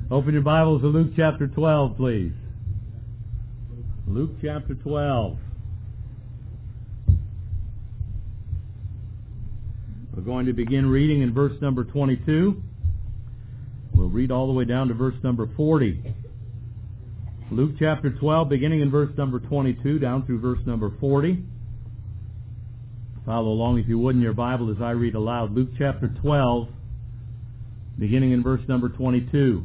Open your Bibles to Luke chapter 12, please. Luke chapter 12. We're going to begin reading in verse number 22. We'll read all the way down to verse number 40. Luke chapter 12, beginning in verse number 22, down through verse number 40. Follow along, if you would, in your Bible as I read aloud. Luke chapter 12, beginning in verse number 22.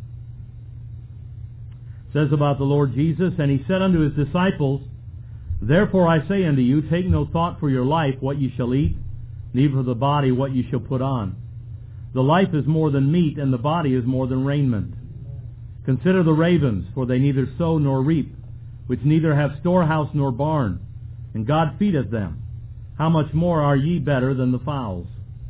It says about the Lord Jesus, "And he said unto his disciples, Therefore I say unto you, take no thought for your life, what ye shall eat, neither for the body what ye shall put on. The life is more than meat, and the body is more than raiment. Consider the ravens, for they neither sow nor reap, which neither have storehouse nor barn, and God feedeth them. How much more are ye better than the fowls?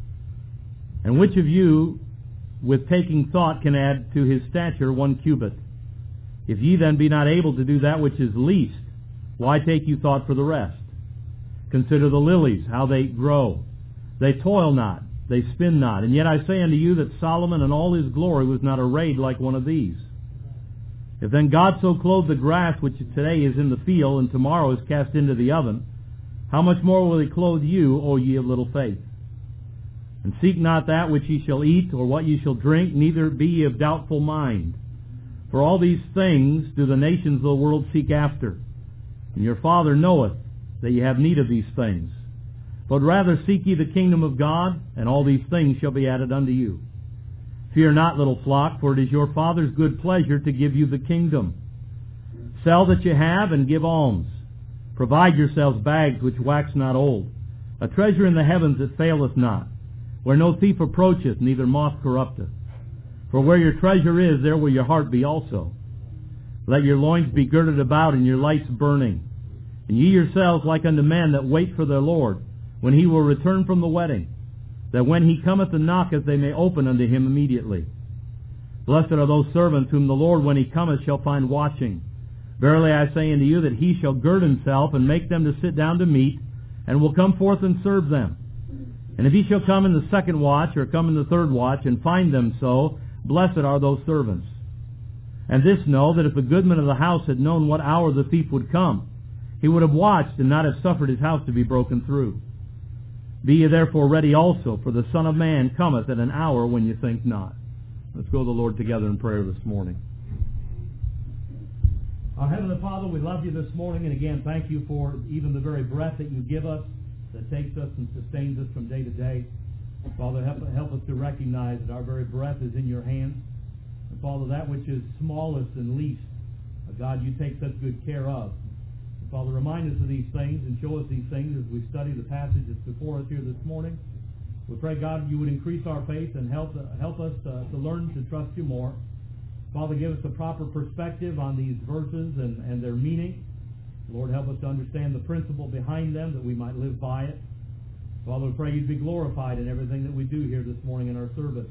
And which of you, with taking thought, can add to his stature 1 cubit? If ye then be not able to do that which is least, why take you thought for the rest? Consider the lilies, how they grow. They toil not, they spin not. And yet I say unto you that Solomon in all his glory was not arrayed like one of these. If then God so clothe the grass which today is in the field, and tomorrow is cast into the oven, how much more will he clothe you, O ye of little faith? And seek not that which ye shall eat, or what ye shall drink, neither be ye of doubtful mind. For all these things do the nations of the world seek after. And your Father knoweth that ye have need of these things. But rather seek ye the kingdom of God, and all these things shall be added unto you. Fear not, little flock, for it is your Father's good pleasure to give you the kingdom. Sell that ye have, and give alms. Provide yourselves bags which wax not old, a treasure in the heavens that faileth not, where no thief approacheth, neither moth corrupteth. For where your treasure is, there will your heart be also. Let your loins be girded about, and your lights burning. And ye yourselves like unto men that wait for their Lord, when he will return from the wedding, that when he cometh and knocketh, they may open unto him immediately. Blessed are those servants whom the Lord, when he cometh, shall find watching. Verily I say unto you that he shall gird himself, and make them to sit down to meat, and will come forth and serve them. And if he shall come in the second watch, or come in the third watch, and find them so, blessed are those servants. And this know, that if the goodman of the house had known what hour the thief would come, he would have watched, and not have suffered his house to be broken through. Be ye therefore ready also, for the Son of Man cometh at an hour when ye think not." Let's go to the Lord together in prayer this morning. Our Heavenly Father, we love you this morning, and again, thank you for even the very breath that you give us, that takes us and sustains us from day to day. Father, help us to recognize that our very breath is in your hands. And Father, that which is smallest and least, God, you take such good care of. And Father, remind us of these things and show us these things as we study the passage that's before us here this morning. We pray, God, you would increase our faith and help us to learn to trust you more. Father, give us a proper perspective on these verses and their meaning. Lord, help us to understand the principle behind them, that we might live by it. Father, we pray you'd be glorified in everything that we do here this morning in our service.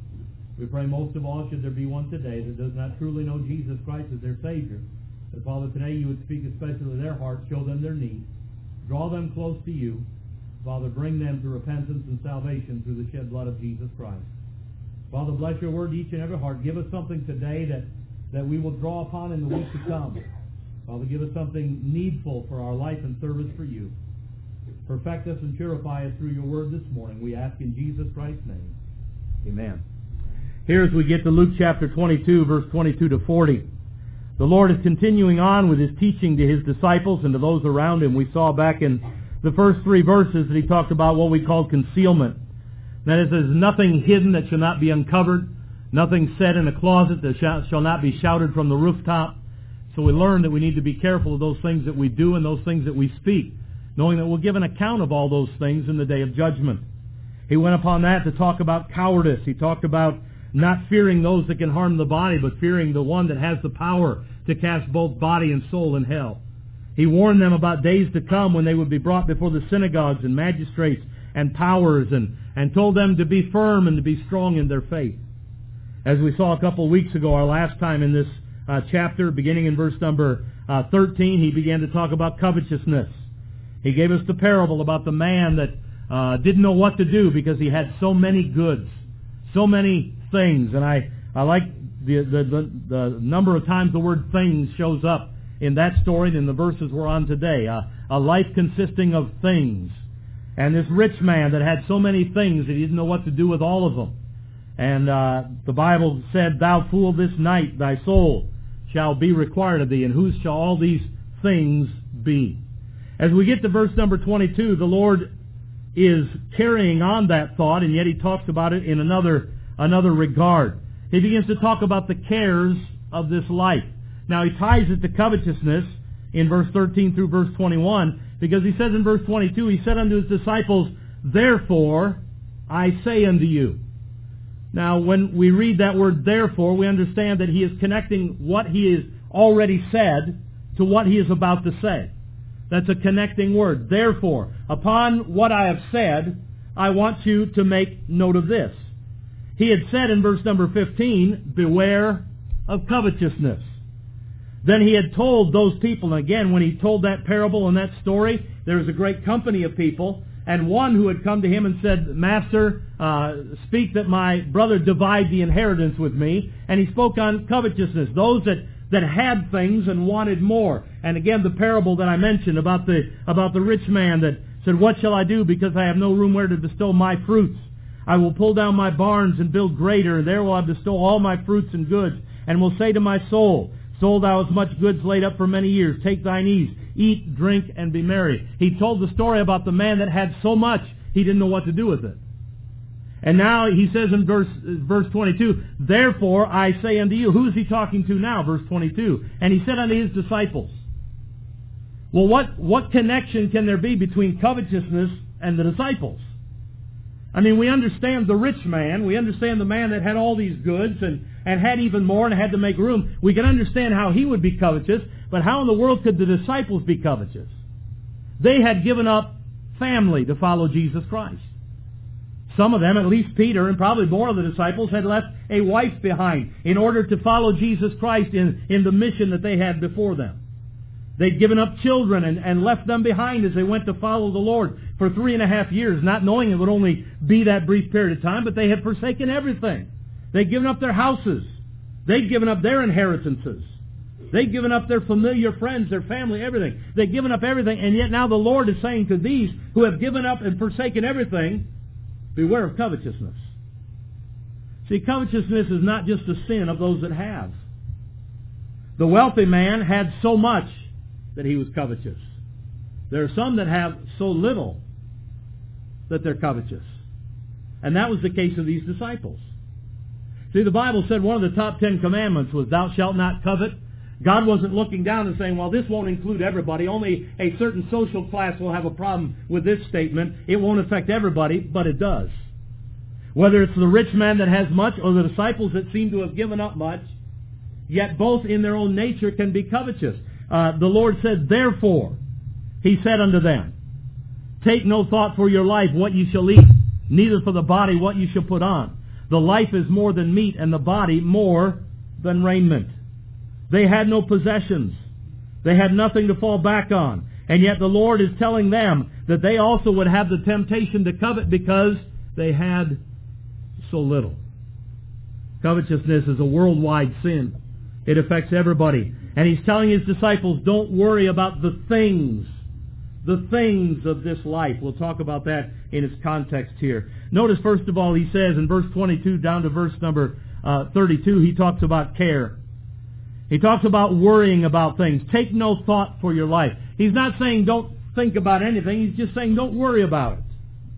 We pray most of all, should there be one today that does not truly know Jesus Christ as their Savior, that Father, today you would speak especially to their hearts, show them their need, draw them close to you. Father, bring them to repentance and salvation through the shed blood of Jesus Christ. Father, bless your word to each and every heart. Give us something today that we will draw upon in the week to come. Father, give us something needful for our life and service for you. Perfect us and purify us through your word this morning. We ask in Jesus Christ's name. Amen. Here as we get to Luke chapter 22, verse 22 to 40. The Lord is continuing on with his teaching to his disciples and to those around him. We saw back in the first 3 verses that he talked about what we call concealment. That is, there's nothing hidden that shall not be uncovered, nothing said in a closet that shall not be shouted from the rooftop. So we learn that we need to be careful of those things that we do and those things that we speak, knowing that we'll give an account of all those things in the day of judgment. He went upon that to talk about cowardice. He talked about not fearing those that can harm the body, but fearing the one that has the power to cast both body and soul in hell. He warned them about days to come when they would be brought before the synagogues and magistrates and powers, and told them to be firm and to be strong in their faith. As we saw a couple of weeks ago, our last time in this chapter, beginning in verse number 13, he began to talk about covetousness. He gave us the parable about the man that didn't know what to do because he had so many goods, so many things. And I like the number of times the word things shows up in that story and in the verses we're on today. A life consisting of things. And this rich man that had so many things that he didn't know what to do with all of them. And the Bible said, "Thou fool, this night thy soul shall be required of thee, and whose shall all these things be?" As we get to verse number 22, the Lord is carrying on that thought, and yet He talks about it in another regard. He begins to talk about the cares of this life. Now He ties it to covetousness in verse 13 through verse 21, because He says in verse 22, He said unto His disciples, "Therefore I say unto you." Now, when we read that word "therefore," we understand that He is connecting what He has already said to what He is about to say. That's a connecting word. Therefore, upon what I have said, I want you to make note of this. He had said in verse number 15, "Beware of covetousness." Then He had told those people, and again, when He told that parable and that story, there was a great company of people, and one who had come to Him and said, "Master, speak that my brother divide the inheritance with me." And He spoke on covetousness, those that had things and wanted more. And again, the parable that I mentioned about the rich man that said, "What shall I do, because I have no room where to bestow my fruits? I will pull down my barns and build greater, and there will I bestow all my fruits and goods, and will say to my soul, Soul, thou hast much goods laid up for many years. Take thine ease, eat, drink, and be merry." He told the story about the man that had so much, he didn't know what to do with it. And now He says in verse 22, "Therefore I say unto you." Who is He talking to now? Verse 22. "And He said unto His disciples." Well, what connection can there be between covetousness and the disciples? I mean, we understand the rich man. We understand the man that had all these goods and had even more and had to make room. We can understand how he would be covetous, but how in the world could the disciples be covetous? They had given up family to follow Jesus Christ. Some of them, at least Peter, and probably more of the disciples, had left a wife behind in order to follow Jesus Christ in the mission that they had before them. They'd given up children and left them behind as they went to follow the Lord for 3.5 years, not knowing it would only be that brief period of time, but they had forsaken everything. They'd given up their houses. They'd given up their inheritances. They'd given up their familiar friends, their family, everything. They'd given up everything, and yet now the Lord is saying to these who have given up and forsaken everything, beware of covetousness. See, covetousness is not just a sin of those that have. The wealthy man had so much that he was covetous. There are some that have so little that they're covetous. And that was the case of these disciples. See, the Bible said one of the top 10 commandments was, "Thou shalt not covet." God wasn't looking down and saying, well, this won't include everybody. Only a certain social class will have a problem with this statement. It won't affect everybody, but it does. Whether it's the rich man that has much or the disciples that seem to have given up much, yet both in their own nature can be covetous. The Lord said, "Therefore," He said unto them, "Take no thought for your life, what you shall eat, neither for the body what you shall put on. The life is more than meat, and the body more than raiment." They had no possessions. They had nothing to fall back on. And yet the Lord is telling them that they also would have the temptation to covet because they had so little. Covetousness is a worldwide sin. It affects everybody. And He's telling His disciples, don't worry about the things of this life. We'll talk about that in its context here. Notice, first of all, He says in verse 22 down to verse number 32, He talks about care. He talks about worrying about things. Take no thought for your life. He's not saying don't think about anything. He's just saying don't worry about it.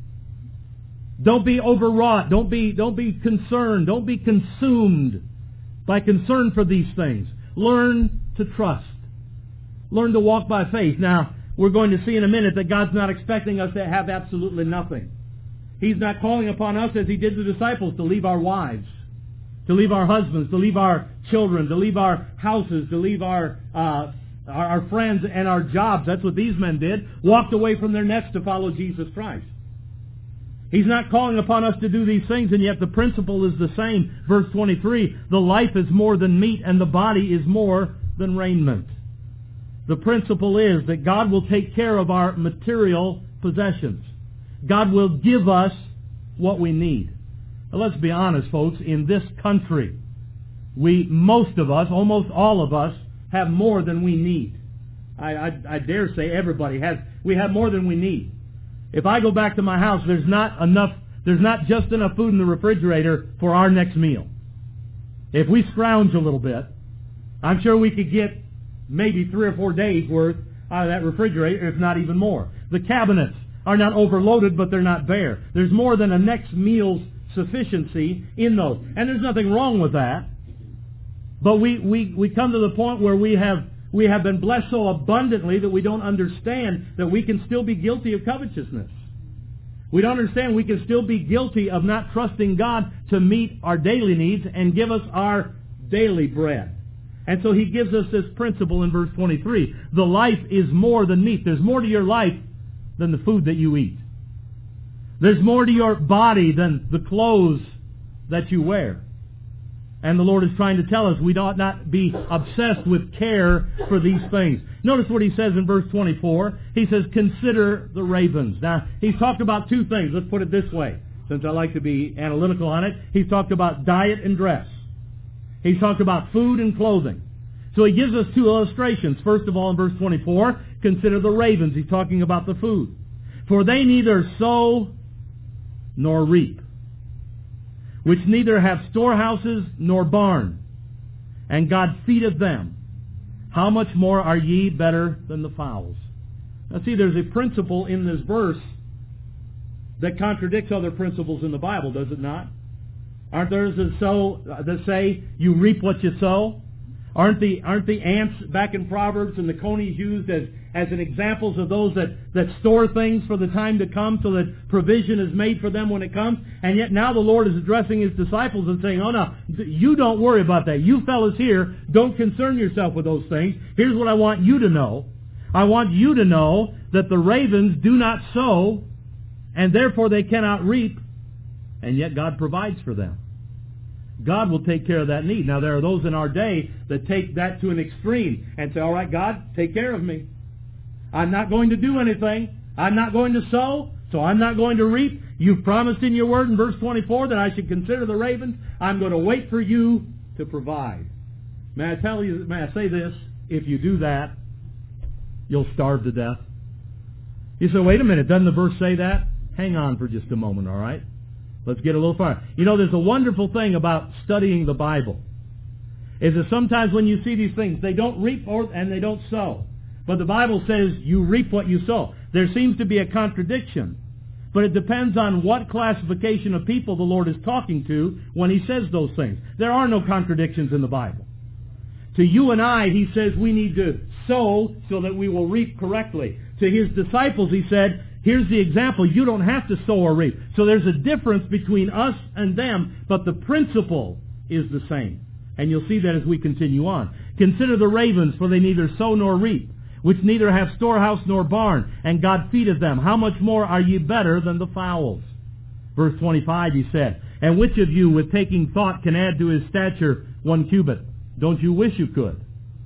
Don't be overwrought. Don't be concerned. Don't be consumed by concern for these things. Learn to trust. Learn to walk by faith. Now, we're going to see in a minute that God's not expecting us to have absolutely nothing. He's not calling upon us, as He did the disciples, to leave our wives, to leave our husbands, to leave our children, to leave our houses, to leave our friends and our jobs. That's what these men did. Walked away from their nets to follow Jesus Christ. He's not calling upon us to do these things, and yet the principle is the same. Verse 23, the life is more than meat, and the body is more than raiment. The principle is that God will take care of our material possessions. God will give us what we need. Now, let's be honest, folks. In this country, most of us, almost all of us, have more than we need. I dare say everybody has. We have more than we need. If I go back to my house, there's not just enough food in the refrigerator for our next meal. If we scrounge a little bit, I'm sure we could get maybe 3 or 4 days worth out of that refrigerator, if not even more. The cabinets are not overloaded, but they're not bare. There's more than a next meal's sufficiency in those. And there's nothing wrong with that. But we come to the point where we have been blessed so abundantly that we don't understand that we can still be guilty of covetousness. We don't understand we can still be guilty of not trusting God to meet our daily needs and give us our daily bread. And so He gives us this principle in verse 23. The life is more than meat. There's more to your life than the food that you eat. There's more to your body than the clothes that you wear. And the Lord is trying to tell us we ought not be obsessed with care for these things. Notice what He says in verse 24. He says, consider the ravens. Now, He's talked about 2 things. Let's put it this way, since I like to be analytical on it. He's talked about diet and dress. He's talked about food and clothing. So He gives us 2 illustrations. First of all, in verse 24, consider the ravens. He's talking about the food. For they neither sow nor reap, which neither have storehouses nor barn, and God feedeth them. How much more are ye better than the fowls? Now see, there's a principle in this verse that contradicts other principles in the Bible, does it not? Aren't there that say you reap what you sow? Aren't the ants back in Proverbs and the conies used as an examples of those that store things for the time to come so that provision is made for them when it comes? And yet now the Lord is addressing His disciples and saying, oh no, you don't worry about that. You fellas here, don't concern yourself with those things. Here's what I want you to know. I want you to know that the ravens do not sow, and therefore they cannot reap, and yet God provides for them. God will take care of that need. Now, there are those in our day that take that to an extreme and say, all right, God, take care of me. I'm not going to do anything. I'm not going to sow, so I'm not going to reap. You've promised in your word in verse 24 that I should consider the ravens. I'm going to wait for you to provide. May I say this? If you do that, you'll starve to death. You say, wait a minute, doesn't the verse say that? Hang on for just a moment, all right? Let's get a little farther. You know, there's a wonderful thing about studying the Bible, is that sometimes when you see these things, they don't reap and they don't sow. But the Bible says you reap what you sow. There seems to be a contradiction, but it depends on what classification of people the Lord is talking to when He says those things. There are no contradictions in the Bible. To you and I, He says we need to sow so that we will reap correctly. To His disciples, He said, here's the example. You don't have to sow or reap. So there's a difference between us and them, but the principle is the same. And you'll see that as we continue on. Consider the ravens, for they neither sow nor reap, which neither have storehouse nor barn, and God feedeth them. How much more are ye better than the fowls? Verse 25, He said, and which of you with taking thought can add to his stature 1 cubit? Don't you wish you could?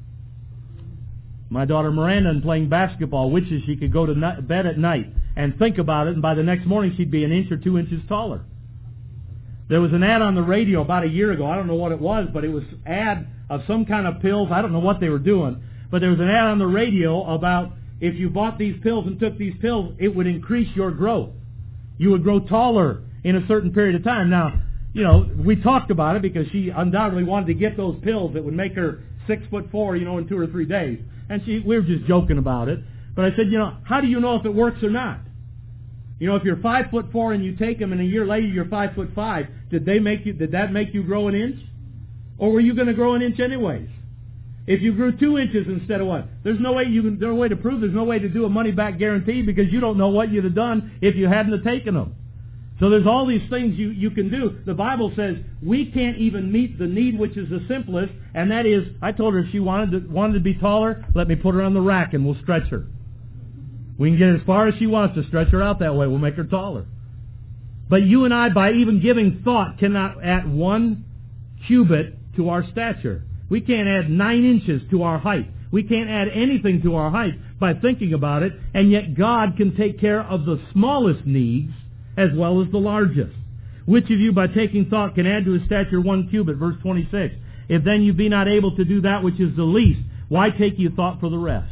My daughter Miranda, in playing basketball, wishes she could go to bed at night and think about it, and by the next morning she'd be 1 inch or 2 inches taller. There was an ad on the radio about a year ago. I don't know what it was, but it was an ad of some kind of pills. I don't know what they were doing, but there was an ad on the radio about if you bought these pills and took these pills, it would increase your growth. You would grow taller in a certain period of time. Now, you know, we talked about it because she undoubtedly wanted to get those pills that would make her 6'4", in 2 or 3 days. And we were just joking about it. But I said, how do you know if it works or not? If you're 5'4" and you take them and a year later you're 5'5", did that make you grow 1 inch? Or were you going to grow 1 inch anyways? If you grew 2 inches instead of 1, there's no way to prove, there's no way to do a money back guarantee because you don't know what you'd have done if you hadn't have taken them. So there's all these things you can do. The Bible says we can't even meet the need which is the simplest, and that is, I told her if she wanted to be taller, let me put her on the rack and we'll stretch her. We can get as far as she wants to stretch her out that way. We'll make her taller. But you and I, by even giving thought, cannot add 1 cubit to our stature. We can't add 9 inches to our height. We can't add anything to our height by thinking about it, and yet God can take care of the smallest needs as well as the largest. Which of you by taking thought can add to his stature 1 cubit? Verse 26. if then you be not able to do that which is the least, why take you thought for the rest?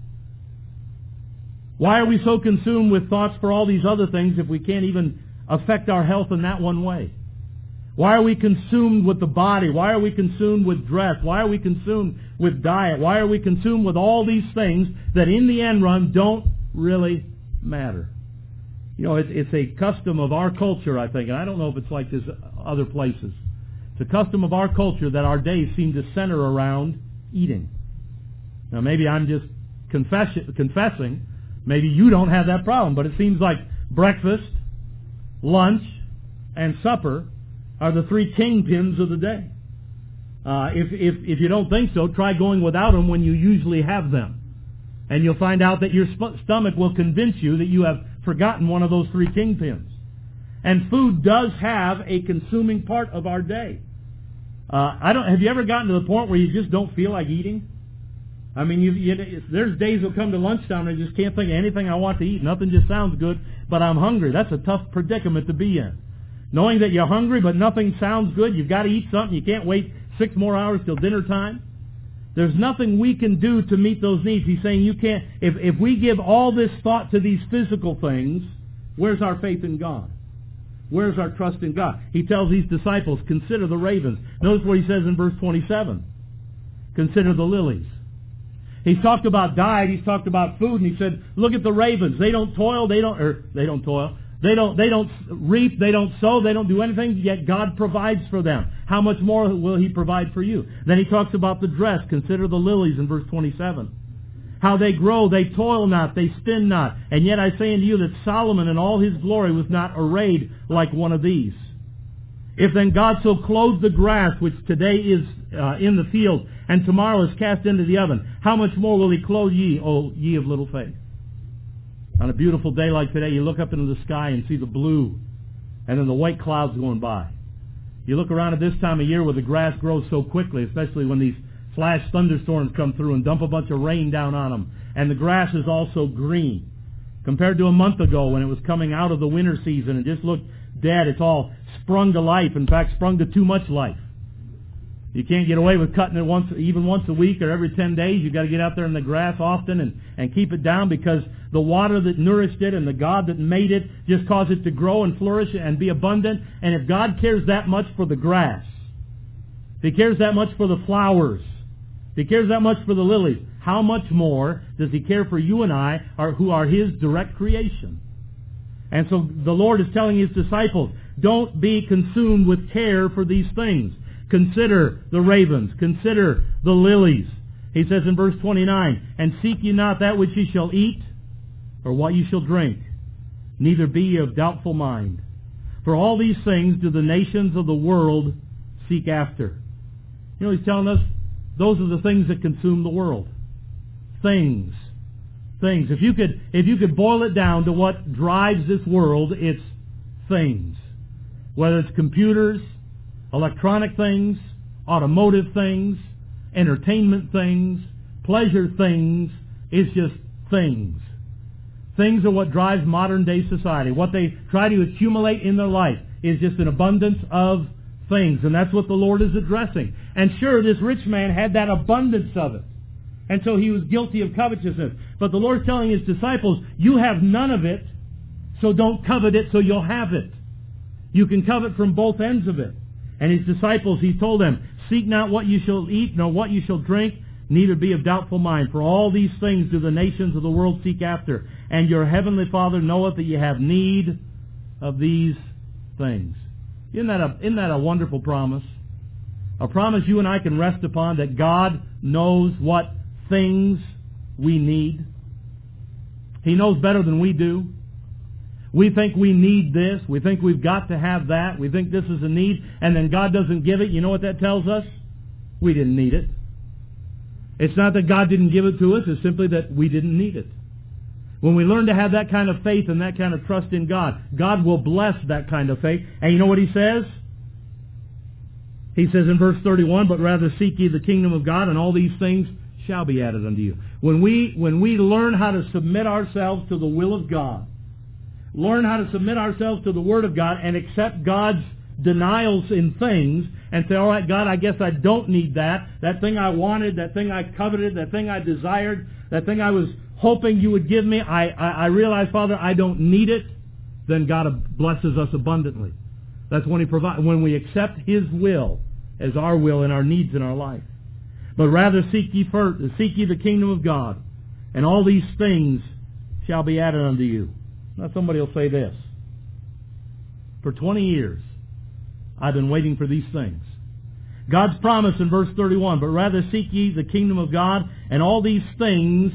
Why are we so consumed with thoughts for all these other things if we can't even affect our health in that one way? Why are we consumed with the body? Why are we consumed with dress? Why are we consumed with diet? Why are we consumed with all these things that in the end run don't really matter? You know, it's a custom of our culture, I think, and I don't know if it's like this other places. It's a custom of our culture that our days seem to center around eating. Now, maybe I'm just confessing. Maybe you don't have that problem, but it seems like breakfast, lunch, and supper are the three kingpins of the day. If you don't think so, try going without them when you usually have them. And you'll find out that your stomach will convince you that you have forgotten one of those three kingpins. And food does have a consuming part of our day. Have you ever gotten to the point where you just don't feel like eating? I mean, there's days will come to lunchtime and I just can't think of anything I want to eat. Nothing just sounds good, but I'm hungry. That's a tough predicament to be in. Knowing that you're hungry, but nothing sounds good, you've got to eat something. You can't wait 6 more hours till dinner time. There's nothing we can do to meet those needs. He's saying you can't. If we give all this thought to these physical things, where's our faith in God? Where's our trust in God? He tells these disciples, consider the ravens. Notice what he says in verse 27. Consider the lilies. He's talked about diet, he's talked about food, and he said, look at the ravens. They don't toil, they don't reap, they don't sow, they don't do anything, yet God provides for them. How much more will He provide for you? Then he talks about the dress. Consider the lilies in verse 27. How they grow, they toil not, they spin not. And yet I say unto you that Solomon in all his glory was not arrayed like one of these. If then God so clothed the grass, which today is in the field, and tomorrow is cast into the oven, how much more will He clothe ye, O ye of little faith? On a beautiful day like today, you look up into the sky and see the blue, and then the white clouds going by. You look around at this time of year where the grass grows so quickly, especially when these flash thunderstorms come through and dump a bunch of rain down on them, and the grass is also green. Compared to a month ago when it was coming out of the winter season and just looked dead, it's all sprung to life, in fact sprung to too much life. You can't get away with cutting it even once a week or every 10 days. You've got to get out there in the grass often and keep it down, because the water that nourished it and the God that made it just caused it to grow and flourish and be abundant. And if God cares that much for the grass, if He cares that much for the flowers, if He cares that much for the lilies, how much more does He care for you and I, who are His direct creation? And so the Lord is telling His disciples, don't be consumed with care for these things. Consider the ravens. Consider the lilies. He says in verse 29, and seek ye not that which ye shall eat, or what ye shall drink, neither be ye of doubtful mind. For all these things do the nations of the world seek after. You know, He's telling us those are the things that consume the world. Things. If you could boil it down to what drives this world, it's things. Whether it's computers, electronic things, automotive things, entertainment things, pleasure things, it's just things. Things are what drives modern day society. What they try to accumulate in their life is just an abundance of things, and that's what the Lord is addressing. And sure, this rich man had that abundance of it, and so he was guilty of covetousness. But the Lord's telling His disciples, you have none of it, so don't covet it so you'll have it. You can covet from both ends of it. And His disciples, He told them, seek not what you shall eat, nor what you shall drink, neither be of doubtful mind. For all these things do the nations of the world seek after. And your heavenly Father knoweth that ye have need of these things. Isn't that a wonderful promise? A promise you and I can rest upon, that God knows what things we need. He knows better than we do. We think we need this. We think we've got to have that. We think this is a need, and then God doesn't give it. You know what that tells us? We didn't need it. It's not that God didn't give it to us. It's simply that we didn't need it. When we learn to have that kind of faith and that kind of trust in God, God will bless that kind of faith. And you know what He says? He says in verse 31, but rather seek ye the kingdom of God, and all these things shall be added unto you. When we learn how to submit ourselves to the will of God, learn how to submit ourselves to the Word of God, and accept God's denials in things and say, all right, God, I guess I don't need that. That thing I wanted, that thing I coveted, that thing I desired, that thing I was hoping you would give me, I realize, Father, I don't need it. Then God blesses us abundantly. That's when He provides, when we accept His will as our will and our needs in our life. But rather seek ye the kingdom of God, and all these things shall be added unto you. Now somebody will say this. For 20 years, I've been waiting for these things. God's promise in verse 31, but rather seek ye the kingdom of God, and all these things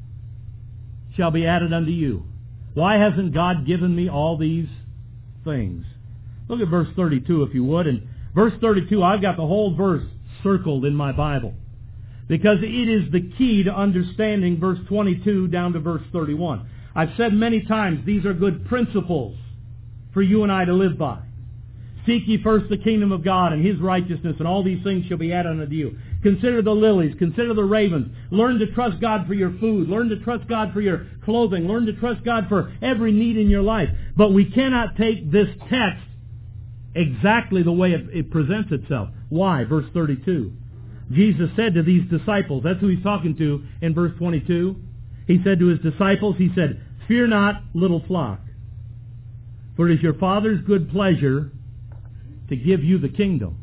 shall be added unto you. Why hasn't God given me all these things? Look at verse 32 if you would. In verse 32, I've got the whole verse circled in my Bible, because it is the key to understanding verse 22 down to verse 31. I've said many times these are good principles for you and I to live by. Seek ye first the kingdom of God and His righteousness, and all these things shall be added unto you. Consider the lilies, consider the ravens. Learn to trust God for your food. Learn to trust God for your clothing. Learn to trust God for every need in your life. But we cannot take this text exactly the way it presents itself. Why? Verse 32. Jesus said to these disciples, that's who He's talking to in verse 22. He said to His disciples, He said, fear not, little flock, for it is your Father's good pleasure to give you the kingdom.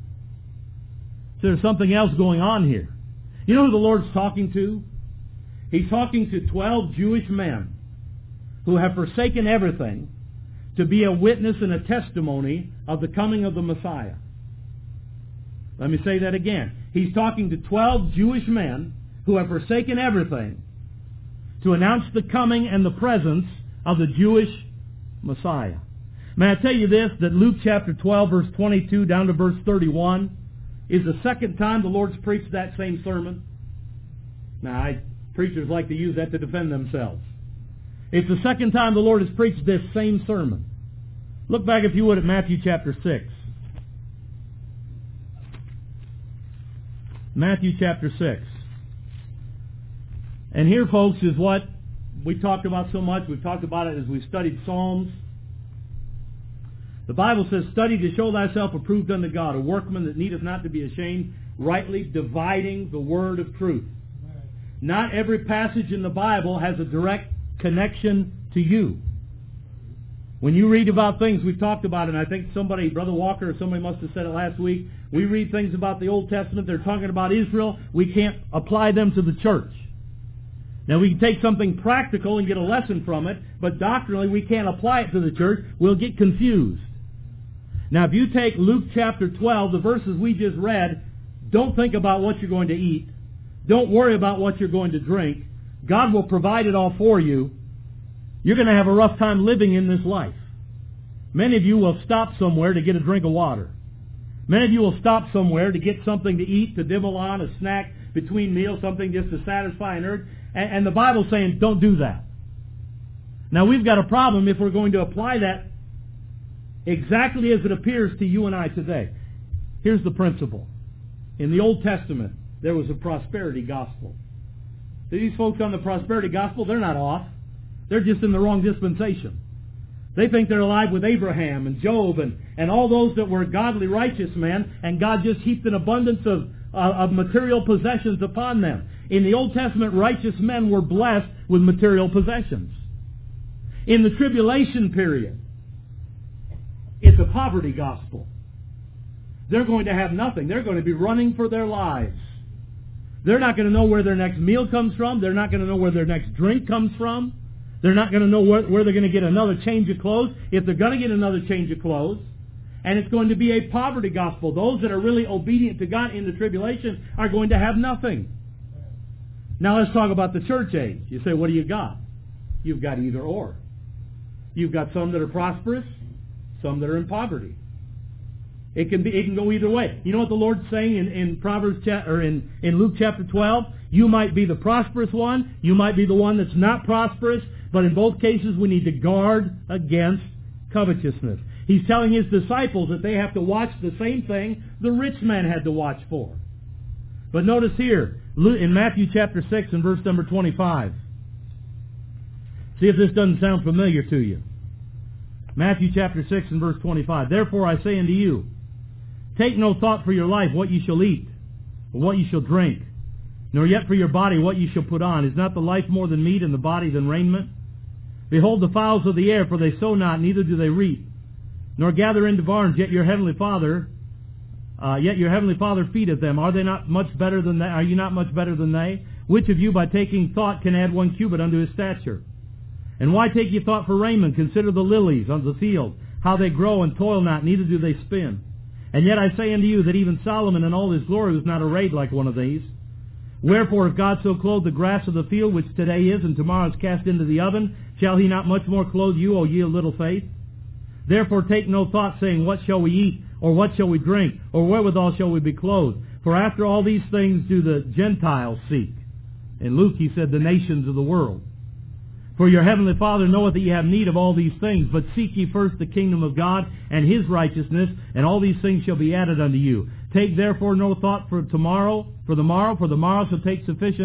So there's something else going on here. You know who the Lord's talking to? He's talking to 12 Jewish men who have forsaken everything to be a witness and a testimony of the coming of the Messiah. Let me say that again. He's talking to 12 Jewish men who have forsaken everything to announce the coming and the presence of the Jewish Messiah. May I tell you this, that Luke chapter 12, verse 22 down to verse 31 is the second time the Lord's preached that same sermon. Now, preachers like to use that to defend themselves. It's the second time the Lord has preached this same sermon. Look back, if you would, at Matthew chapter 6. Matthew chapter 6. And here, folks, is what we talked about so much. We've talked about it as we've studied Psalms. The Bible says, study to show thyself approved unto God, a workman that needeth not to be ashamed, rightly dividing the word of truth. Not every passage in the Bible has a direct connection to you. When you read about things, we've talked about it, and I think somebody, Brother Walker or somebody must have said it last week, we read things about the Old Testament, they're talking about Israel, we can't apply them to the church. Now we can take something practical and get a lesson from it, but doctrinally we can't apply it to the church, we'll get confused. Now if you take Luke chapter 12, the verses we just read, don't think about what you're going to eat, don't worry about what you're going to drink, God will provide it all for you. You're going to have a rough time living in this life. Many of you will stop somewhere to get a drink of water. Many of you will stop somewhere to get something to eat, to dibble on, a snack between meals, something just to satisfy an urge. And the Bible's saying, don't do that. Now we've got a problem if we're going to apply that exactly as it appears to you and I today. Here's the principle. In the Old Testament, there was a prosperity gospel. These folks on the prosperity gospel, they're not off. They're just in the wrong dispensation. They think they're alive with Abraham and Job and all those that were godly, righteous men, and God just heaped an abundance of material possessions upon them. In the Old Testament, righteous men were blessed with material possessions. In the tribulation period, it's a poverty gospel. They're going to have nothing. They're going to be running for their lives. They're not going to know where their next meal comes from. They're not going to know where their next drink comes from. They're not going to know where they're going to get another change of clothes, if they're going to get another change of clothes. And it's going to be a poverty gospel. Those that are really obedient to God in the tribulation are going to have nothing. Now let's talk about the church age. You say, what do you got? You've got either or. You've got some that are prosperous, some that are in poverty. It can go either way. You know what the Lord's saying in Proverbs in Luke chapter 12? You might be the prosperous one, you might be the one that's not prosperous, but in both cases we need to guard against covetousness. He's telling His disciples that they have to watch the same thing the rich man had to watch for. But notice here, in Matthew chapter 6 and verse number 25. See if this doesn't sound familiar to you. Matthew chapter 6 and verse 25. Therefore I say unto you, Take no thought for your life, what you shall eat, or what you shall drink, nor yet for your body, what you shall put on. Is not the life more than meat, and the body than raiment? Behold the fowls of the air, for they sow not, neither do they reap, nor gather into barns, yet your heavenly Father feedeth them. Are they not much better than they? Are you not much better than they? Which of you by taking thought can add 1 cubit unto his stature? And why take ye thought for raiment? Consider the lilies of the field, how they grow and toil not, neither do they spin. And yet I say unto you that even Solomon in all his glory was not arrayed like one of these. Wherefore, if God so clothe the grass of the field, which today is and tomorrow is cast into the oven, shall he not much more clothe you, O ye of little faith? Therefore take no thought, saying, What shall we eat? Or what shall we drink? Or wherewithal shall we be clothed? For after all these things do the Gentiles seek. In Luke he said, the nations of the world. For your heavenly Father knoweth that ye have need of all these things, but seek ye first the kingdom of God and his righteousness, and all these things shall be added unto you. Take therefore no thought for the morrow shall take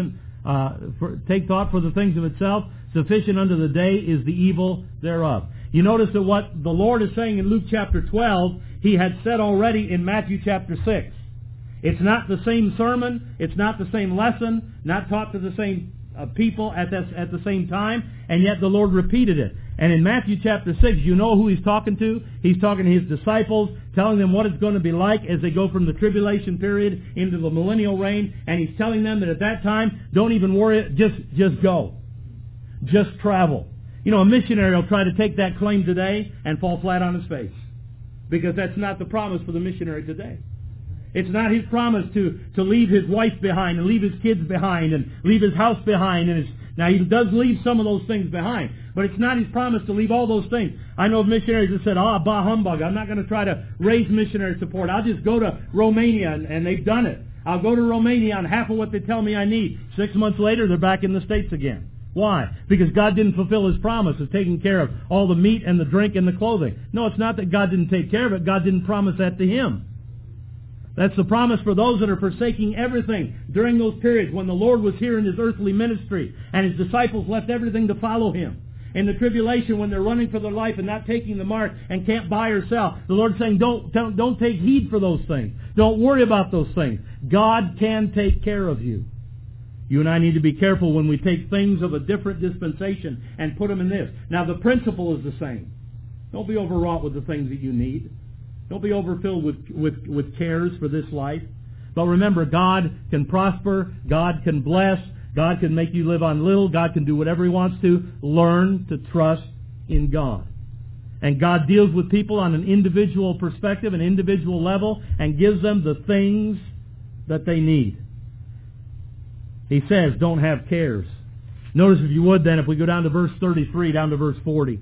take thought for the things of itself. Sufficient unto the day is the evil thereof. You notice that what the Lord is saying in Luke chapter 12, he had said already in Matthew chapter 6. It's not the same sermon, it's not the same lesson, not taught to the same people at the same time, and yet the Lord repeated it. And in Matthew chapter 6, you know who he's talking to? He's talking to his disciples, telling them what it's going to be like as they go from the tribulation period into the millennial reign, and he's telling them that at that time, don't even worry, just go. Just travel. You know, a missionary will try to take that claim today and fall flat on his face, because that's not the promise for the missionary today. It's not his promise to leave his wife behind and leave his kids behind and leave his house behind. Now, he does leave some of those things behind, but it's not his promise to leave all those things. I know of missionaries that said, bah humbug, I'm not going to try to raise missionary support. I'll just go to Romania, and they've done it. I'll go to Romania on half of what they tell me I need. 6 months later, they're back in the States again. Why? Because God didn't fulfill his promise of taking care of all the meat and the drink and the clothing. No, it's not that God didn't take care of it. God didn't promise that to him. That's the promise for those that are forsaking everything during those periods when the Lord was here in his earthly ministry and his disciples left everything to follow him. In the tribulation, when they're running for their life and not taking the mark and can't buy or sell, the Lord's saying, don't take heed for those things. Don't worry about those things. God can take care of you. You and I need to be careful when we take things of a different dispensation and put them in this. Now, the principle is the same. Don't be overwrought with the things that you need. Don't be overfilled with cares for this life. But remember, God can prosper. God can bless. God can make you live on little. God can do whatever he wants to. Learn to trust in God. And God deals with people on an individual perspective, an individual level, and gives them the things that they need. He says, don't have cares. Notice, if you would then, if we go down to verse 33, down to verse 40.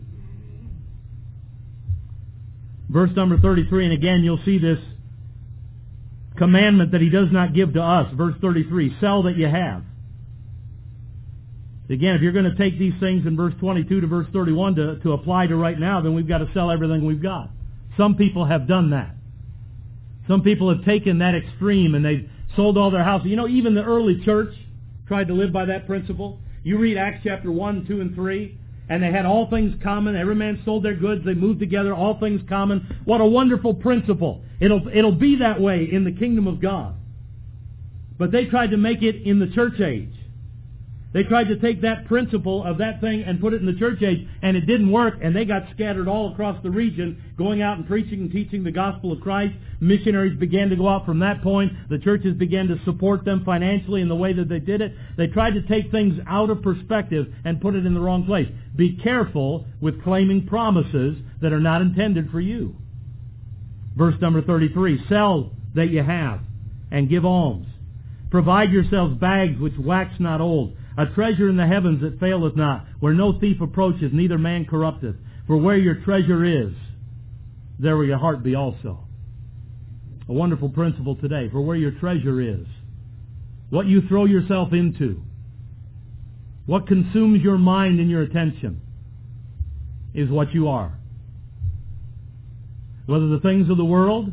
Verse number 33, and again you'll see this commandment that he does not give to us. Verse 33, sell that you have. Again, if you're going to take these things in verse 22 to verse 31 to apply to right now, then we've got to sell everything we've got. Some people have done that. Some people have taken that extreme and they've sold all their houses. You know, even the early church tried to live by that principle. You read Acts chapter 1, 2, and 3, and they had all things common. Every man sold their goods. They moved together, all things common. What a wonderful principle. It'll be that way in the kingdom of God. But they tried to make it in the church age. They tried to take that principle of that thing and put it in the church age, and it didn't work, and they got scattered all across the region, going out and preaching and teaching the gospel of Christ. Missionaries began to go out from that point. The churches began to support them financially in the way that they did it. They tried to take things out of perspective and put it in the wrong place. Be careful with claiming promises that are not intended for you. Verse number 33, sell that you have, and give alms. Provide yourselves bags which wax not old, a treasure in the heavens that faileth not, where no thief approacheth, neither man corrupteth. For where your treasure is, there will your heart be also. A wonderful principle today. For where your treasure is, what you throw yourself into, what consumes your mind and your attention, is what you are. Whether the things of the world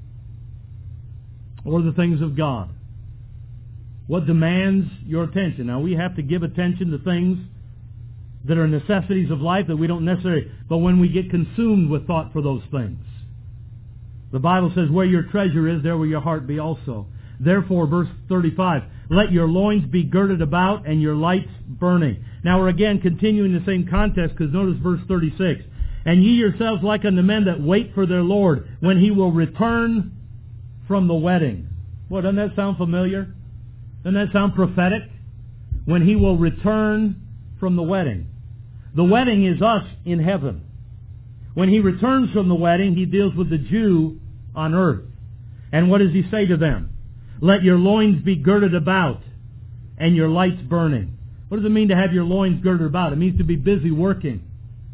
or the things of God. What demands your attention? Now, we have to give attention to things that are necessities of life that we don't necessarily... But when we get consumed with thought for those things, The Bible says, where your treasure is, there will your heart be also. Therefore, verse 35, let your loins be girded about and your lights burning. Now we're again continuing the same context, because notice verse 36. And ye yourselves like unto men that wait for their Lord, when He will return from the wedding. Well, doesn't that sound familiar? Doesn't that sound prophetic? When He will return from the wedding. The wedding is us in heaven. When He returns from the wedding, He deals with the Jew on earth. And what does He say to them? Let your loins be girded about and your lights burning. What does it mean to have your loins girded about? It means to be busy working.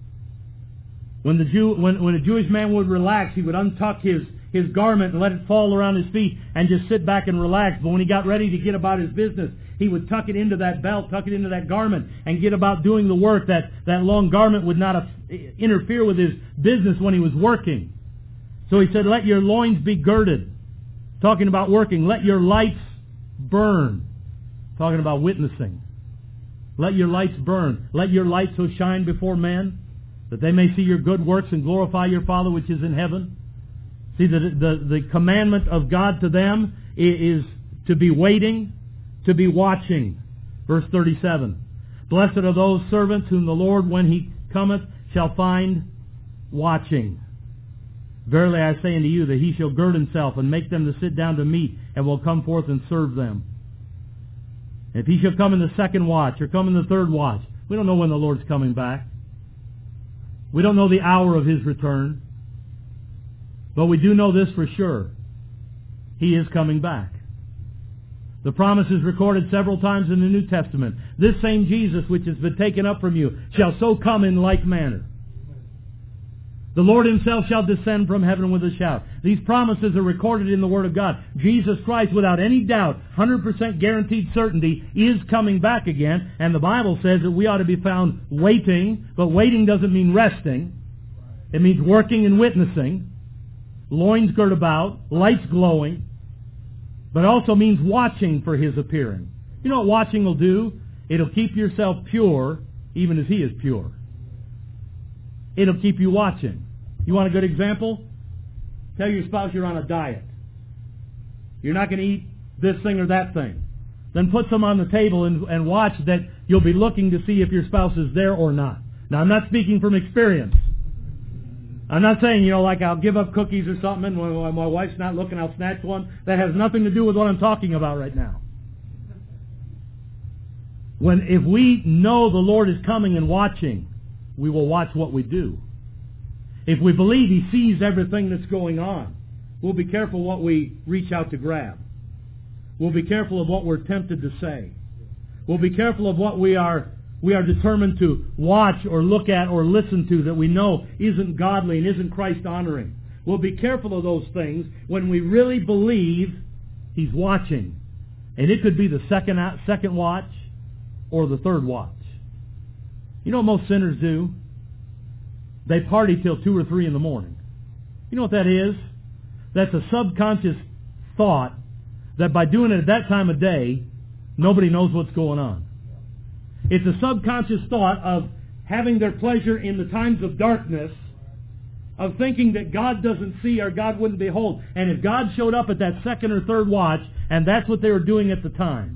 When a Jewish man would relax, he would untuck his garment and let it fall around his feet and just sit back and relax. But when he got ready to get about his business, he would tuck it into that belt, tuck it into that garment, and get about doing the work. That long garment would not interfere with his business when he was working. So he said, let your loins be girded. Talking about working. Let your lights burn. Talking about witnessing. Let your lights burn. Let your light so shine before men, that they may see your good works and glorify your Father which is in heaven. See, the commandment of God to them is to be waiting, to be watching. Verse 37. Blessed are those servants whom the Lord, when He cometh, shall find watching. Verily I say unto you, that He shall gird Himself, and make them to sit down to meat, and will come forth and serve them. If He shall come in the second watch, or come in the third watch, we don't know when the Lord's coming back. We don't know the hour of His return. But we do know this for sure. He is coming back. The promise is recorded several times in the New Testament. This same Jesus which has been taken up from you shall so come in like manner. The Lord Himself shall descend from heaven with a shout. These promises are recorded in the Word of God. Jesus Christ, without any doubt, 100% guaranteed certainty, is coming back again. And the Bible says that we ought to be found waiting. But waiting doesn't mean resting. It means working and witnessing. Loins girt about, lights glowing. But it also means watching for His appearing. You know what watching will do? It'll keep yourself pure, even as He is pure. It'll keep you watching. You want a good example? Tell your spouse you're on a diet. You're not going to eat this thing or that thing. Then put some on the table and watch that you'll be looking to see if your spouse is there or not. Now, I'm not speaking from experience. I'm not saying, like I'll give up cookies or something, and when my wife's not looking, I'll snatch one. That has nothing to do with what I'm talking about right now. If we know the Lord is coming and watching, we will watch what we do. If we believe He sees everything that's going on, we'll be careful what we reach out to grab. We'll be careful of what we're tempted to say. We'll be careful of what we are determined to watch or look at or listen to that we know isn't godly and isn't Christ-honoring. We'll be careful of those things when we really believe He's watching. And it could be the second watch or the third watch. You know what most sinners do? They party till 2 or 3 in the morning. You know what that is? That's a subconscious thought that by doing it at that time of day, nobody knows what's going on. It's a subconscious thought of having their pleasure in the times of darkness, of thinking that God doesn't see or God wouldn't behold. And if God showed up at that second or third watch, and that's what they were doing at the time,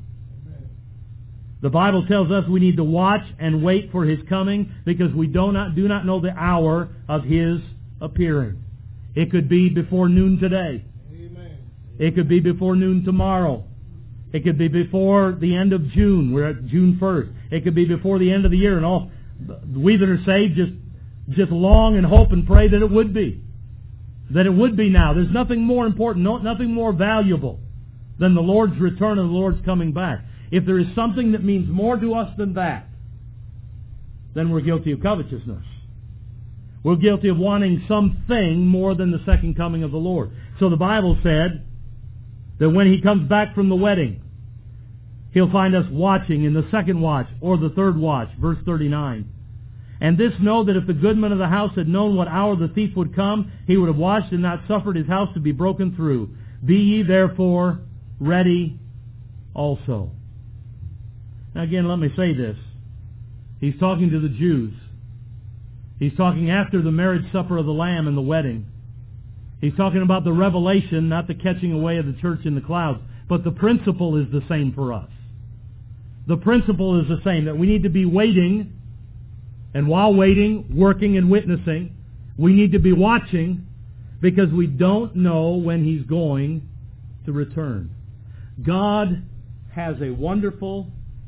the Bible tells us we need to watch and wait for His coming, because we do not know the hour of His appearing. It could be before noon today. Amen. It could be before noon tomorrow. It could be before the end of June. We're at June 1st. It could be before the end of the year. And all we that are saved just long and hope and pray that it would be. That it would be now. There's nothing more important, nothing more valuable than the Lord's return and the Lord's coming back. If there is something that means more to us than that, then we're guilty of covetousness. We're guilty of wanting something more than the second coming of the Lord. So the Bible said that when He comes back from the wedding, He'll find us watching in the second watch or the third watch. Verse 39. And this know that if the goodman of the house had known what hour the thief would come, he would have watched and not suffered his house to be broken through. Be ye therefore ready also. Now again, let me say this. He's talking to the Jews. He's talking after the marriage supper of the Lamb and the wedding. He's talking about the revelation, not the catching away of the church in the clouds. But the principle is the same for us. The principle is the same, that we need to be waiting, and while waiting, working and witnessing, we need to be watching, because we don't know when He's going to return. God has a wonderful,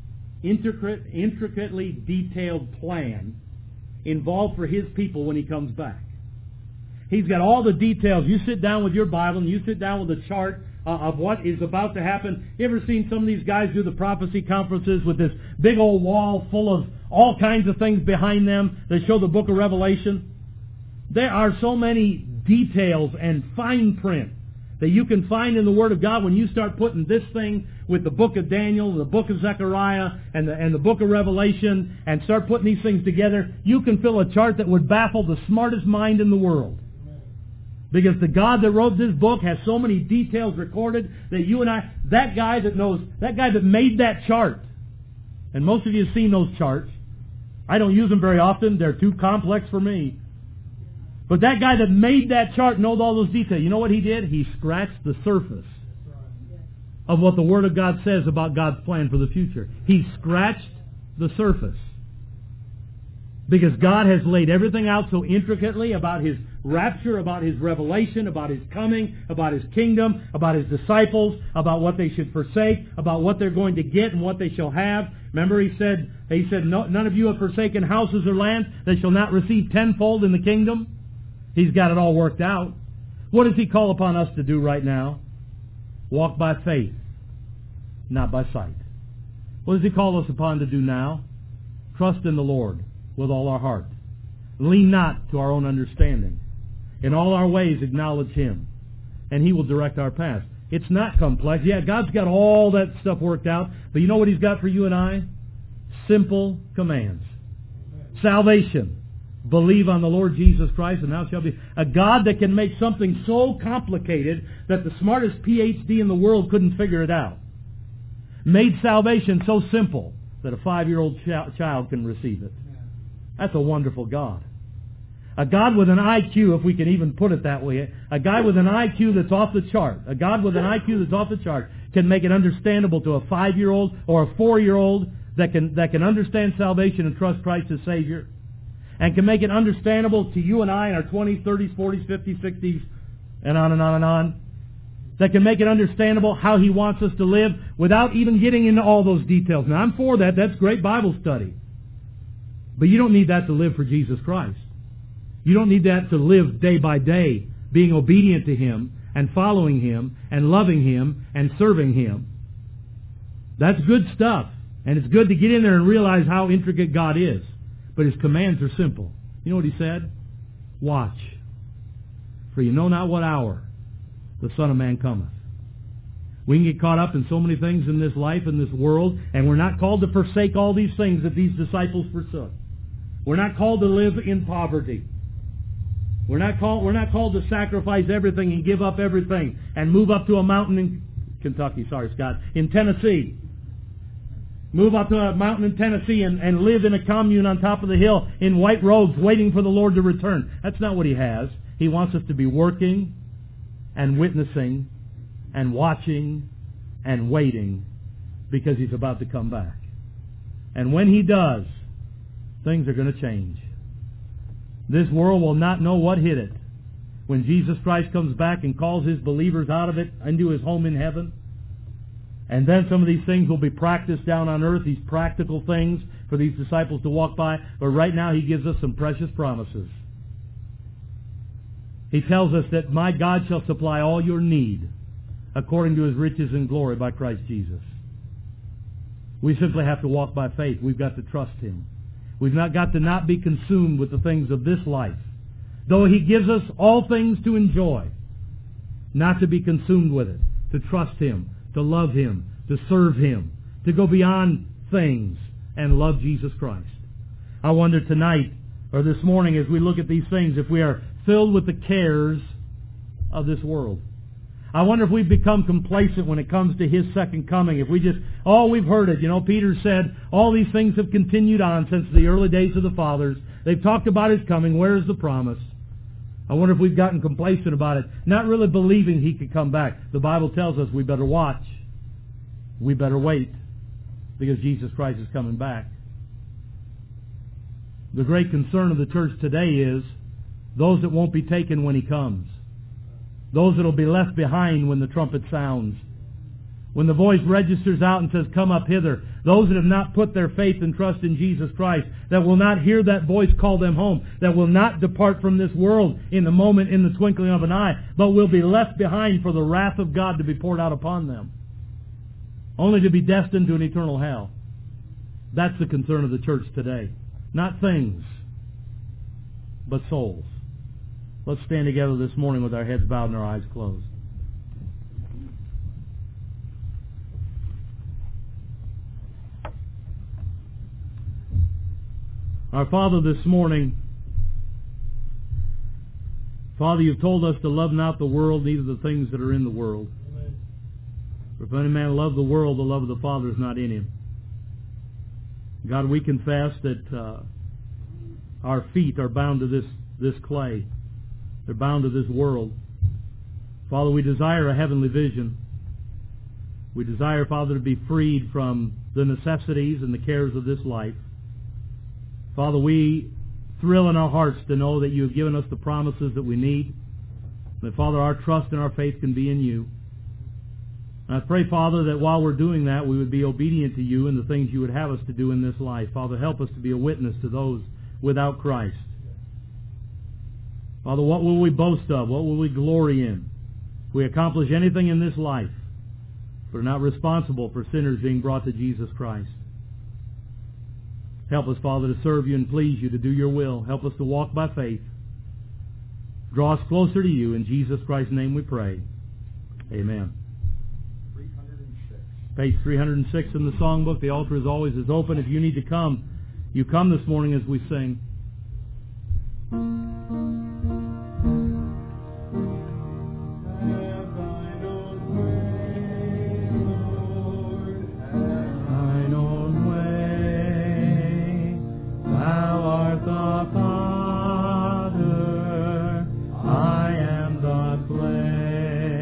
intricately detailed plan involved for His people when He comes back. He's got all the details. You sit down with your Bible and you sit down with a chart of what is about to happen. You ever seen some of these guys do the prophecy conferences with this big old wall full of all kinds of things behind them that show the book of Revelation? There are so many details and fine print that you can find in the Word of God when you start putting this thing with the book of Daniel, and the book of Zechariah, and the book of Revelation, and start putting these things together. You can fill a chart that would baffle the smartest mind in the world. Because the God that wrote this book has so many details recorded that you and I, that guy that made that chart, and most of you have seen those charts. I don't use them very often. They're too complex for me. But that guy that made that chart knows all those details. You know what he did? He scratched the surface of what the Word of God says about God's plan for the future. He scratched the surface. Because God has laid everything out so intricately about His rapture, about His revelation, about His coming, about His kingdom, about His disciples, about what they should forsake, about what they're going to get and what they shall have. Remember He said, none of you have forsaken houses or lands that shall not receive tenfold in the kingdom. He's got it all worked out. What does He call upon us to do right now? Walk by faith, not by sight. What does He call us upon to do now? Trust in the Lord with all our heart. Lean not to our own understanding. In all our ways acknowledge Him, and He will direct our path. It's not complex. Yeah, God's got all that stuff worked out, but you know what He's got for you and I? Simple commands. Salvation. Believe on the Lord Jesus Christ, and thou shalt be. A God that can make something so complicated that the smartest PhD in the world couldn't figure it out. Made salvation so simple that a 5-year-old child can receive it. That's a wonderful God. A God with an IQ, if we can even put it that way. A guy with an IQ that's off the chart. A God with an IQ that's off the chart can make it understandable to a 5-year-old or a 4-year-old that can understand salvation and trust Christ as Savior. And can make it understandable to you and I in our 20s, 30s, 40s, 50s, 60s, and on and on and on. That can make it understandable how He wants us to live without even getting into all those details. Now, I'm for that. That's great Bible study. But you don't need that to live for Jesus Christ. You don't need that to live day by day, being obedient to Him and following Him and loving Him and serving Him. That's good stuff. And it's good to get in there and realize how intricate God is. But His commands are simple. You know what He said? Watch. For you know not what hour the Son of Man cometh. We can get caught up in so many things in this life, in this world, and we're not called to forsake all these things that these disciples forsook. We're not called to live in poverty. We're not called to sacrifice everything and give up everything and move up to a mountain in Kentucky, in Tennessee. Move up to a mountain in Tennessee and live in a commune on top of the hill in white robes waiting for the Lord to return. That's not what He has. He wants us to be working and witnessing and watching and waiting because He's about to come back. And when He does, things are going to change. This world will not know what hit it. When Jesus Christ comes back and calls His believers out of it into His home in heaven, and then some of these things will be practiced down on earth, these practical things for these disciples to walk by. But right now He gives us some precious promises. He tells us that my God shall supply all your need according to His riches and glory by Christ Jesus. We simply have to walk by faith. We've got to trust Him. We've not got to not be consumed with the things of this life. Though He gives us all things to enjoy, not to be consumed with it, to trust Him, to love Him, to serve Him, to go beyond things and love Jesus Christ. I wonder tonight, or this morning as we look at these things, if we are filled with the cares of this world. I wonder if we've become complacent when it comes to His second coming. If we just, we've heard it. You know, Peter said, all these things have continued on since the early days of the fathers. They've talked about His coming. Where is the promise? I wonder if we've gotten complacent about it, not really believing He could come back. The Bible tells us we better watch. We better wait, because Jesus Christ is coming back. The great concern of the church today is those that won't be taken when He comes. Those that will be left behind when the trumpet sounds. When the voice registers out and says, "Come up hither." Those that have not put their faith and trust in Jesus Christ, that will not hear that voice call them home, that will not depart from this world in the moment, in the twinkling of an eye, but will be left behind for the wrath of God to be poured out upon them, only to be destined to an eternal hell. That's the concern of the church today. Not things, but souls. Let's stand together this morning with our heads bowed and our eyes closed. Our Father, this morning, Father, You've told us to love not the world, neither the things that are in the world. Amen. For if any man love the world, the love of the Father is not in him. God, we confess that our feet are bound to this clay. They're bound to this world. Father, we desire a heavenly vision. We desire, Father, to be freed from the necessities and the cares of this life. Father, we thrill in our hearts to know that You have given us the promises that we need. That, Father, our trust and our faith can be in You. And I pray, Father, that while we're doing that, we would be obedient to You in the things You would have us to do in this life. Father, help us to be a witness to those without Christ. Father, what will we boast of? What will we glory in? If we accomplish anything in this life, we're not responsible for sinners being brought to Jesus Christ. Help us, Father, to serve You and please You, to do Your will. Help us to walk by faith. Draw us closer to You. In Jesus Christ's name we pray. Amen. 306. Page 306 in the songbook. The altar is always open. If you need to come, you come this morning as we sing.